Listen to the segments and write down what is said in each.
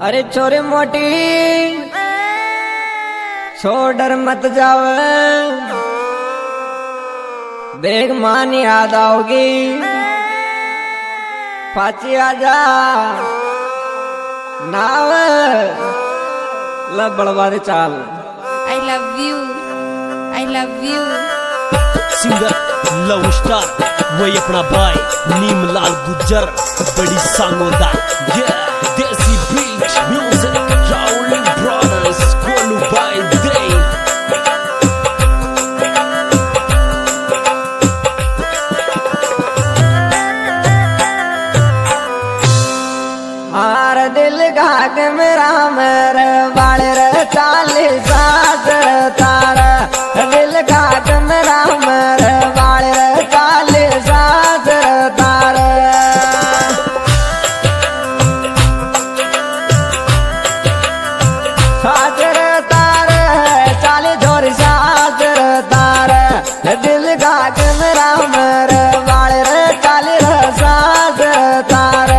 अरे छोरी मोटी छोड़ मत जाओ, देख मान याद आओगी, पाची आजा नाव लब बड़वा दे चाल। I love you, I love you। Singer love star वही अपना भाई नीमलाल गुज्जर बड़ी सांगोदा देसी बीट म्यूजिक राउलिंग ब्रदर्स कोलू भाई दे हार दिल घाट मेरा मेरे बाले रे चालीस सासर तारा, दिल घाट मेरा मेरे बाले रे चालीस सासर तारा। सासर तारा चाली छोरी सासर तारा, दिल घाट मेरा मेरे बाले रे चालीस सासर तारा।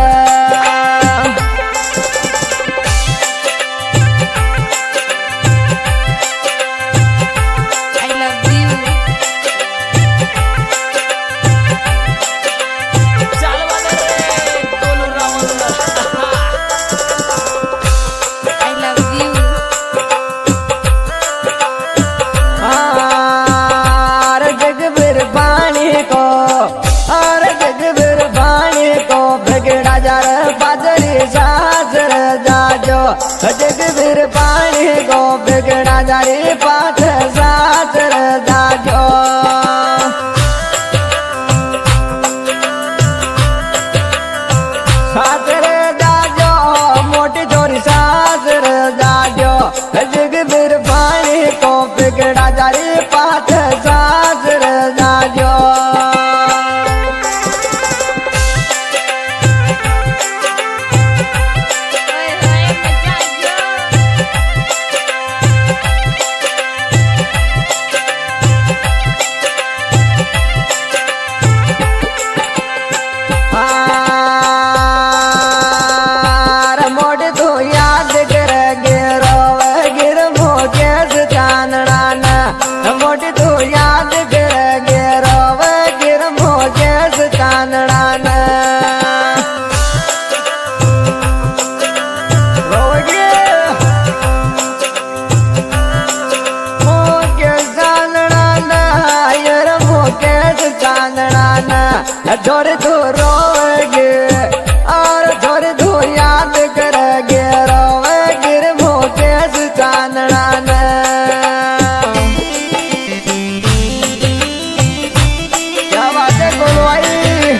जगवीर पानी को बिगड़ा जारी पाठ सासर जाजो। सासर जाजो मोटी छोरी सासर जाजो, जगवीर पानी को बिगड़ा जारी पाठ सासर जाजो। जोर तू रोगे और जोर तू याद करेगे, रोगे मोटे से चांदना न। क्या बात है बोलो भाई।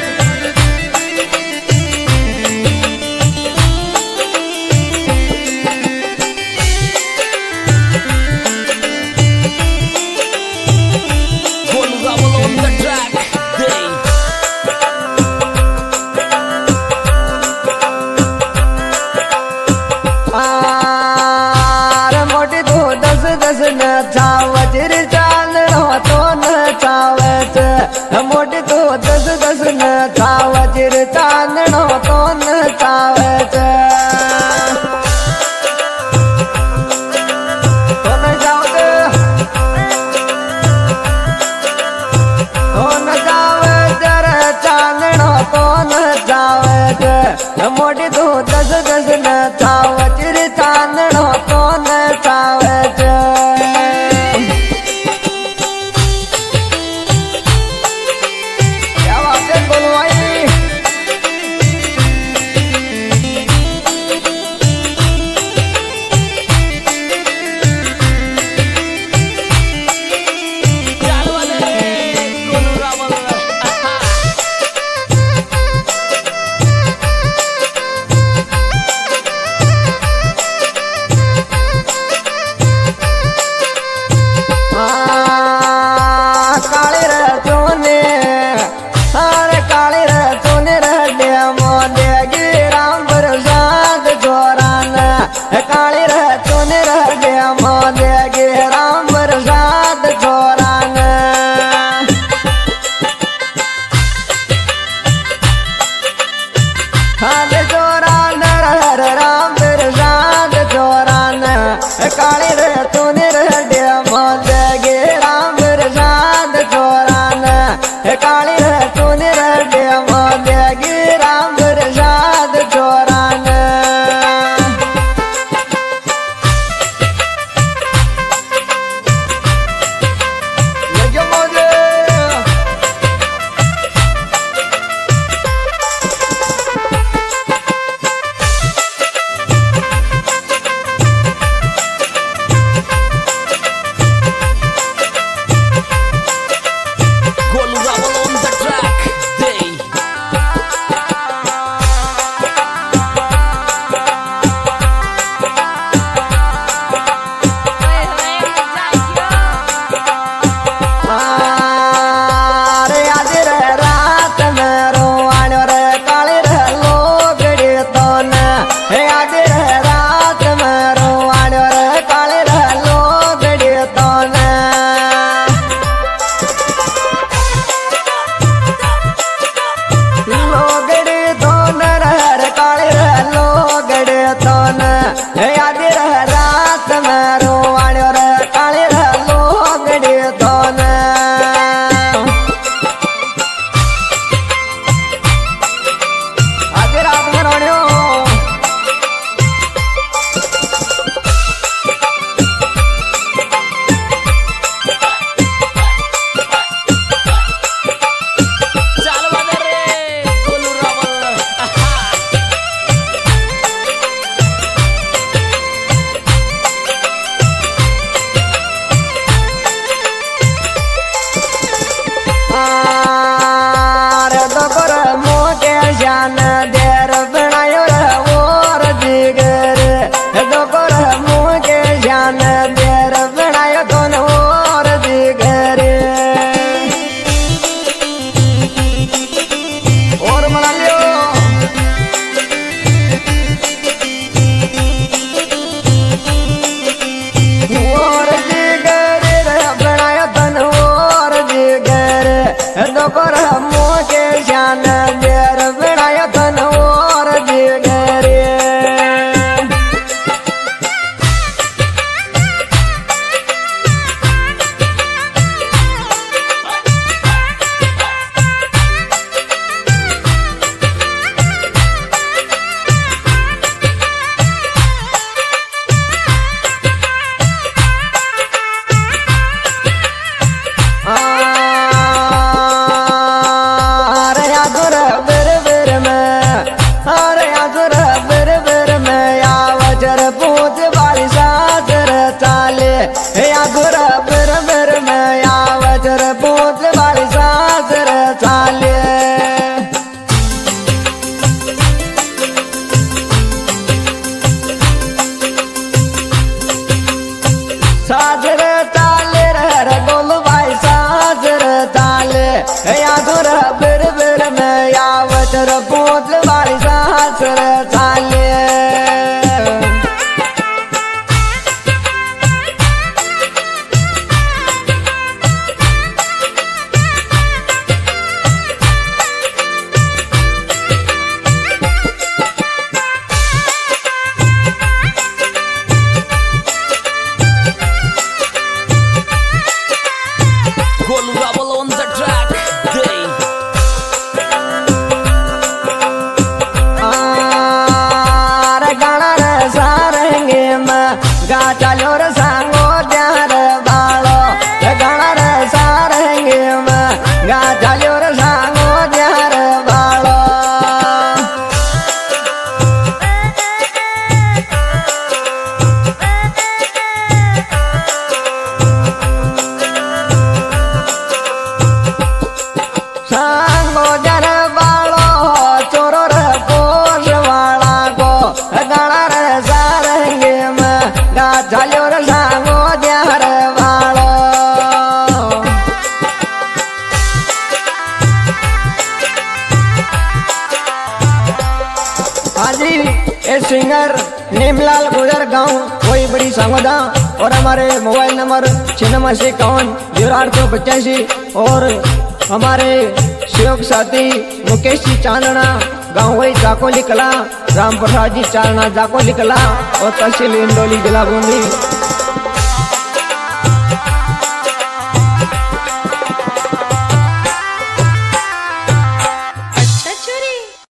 न चावच चांदनो तो न चावच, मोटी तो दस दस न चावच चांदनो तो न चावच। तो न चावच तो न चावच रे चांदनो तो न चावच, मोटी तो दस दस न चावच चांदनो तो न चावच। रे बिर बिर में आवत रे पूछ वाली सास रे चाले सास रे चाले रे गोलू भाई सास रे चाले याद रे बिर बिर में आवत रे पूछ वाली सास रे चाले Golu Rebel on the track. Day. रे गाना रे सारंगे में गा चलो रे सांगो द्यार बालो रे गाना रे सारंगे में गा चलो रे सांगो द्यार बालो सांगो द्यार बालो चोरो रे पोष वाला को गाना रे सारंगे में गा चलो रे सांगो द्यार बालो हाजी ये सिंगर नीमलाल गुजर गांव कोई बड़ी सांगोदा और हमारे मोबाइल नंबर 9651 और हमारे सहयोग साथी मुकेश जी चांदना गांव वही जाकोली कला राम प्रसाद जी चांदना जाकोली कला और तहसील इंडोली जिला बूंदी।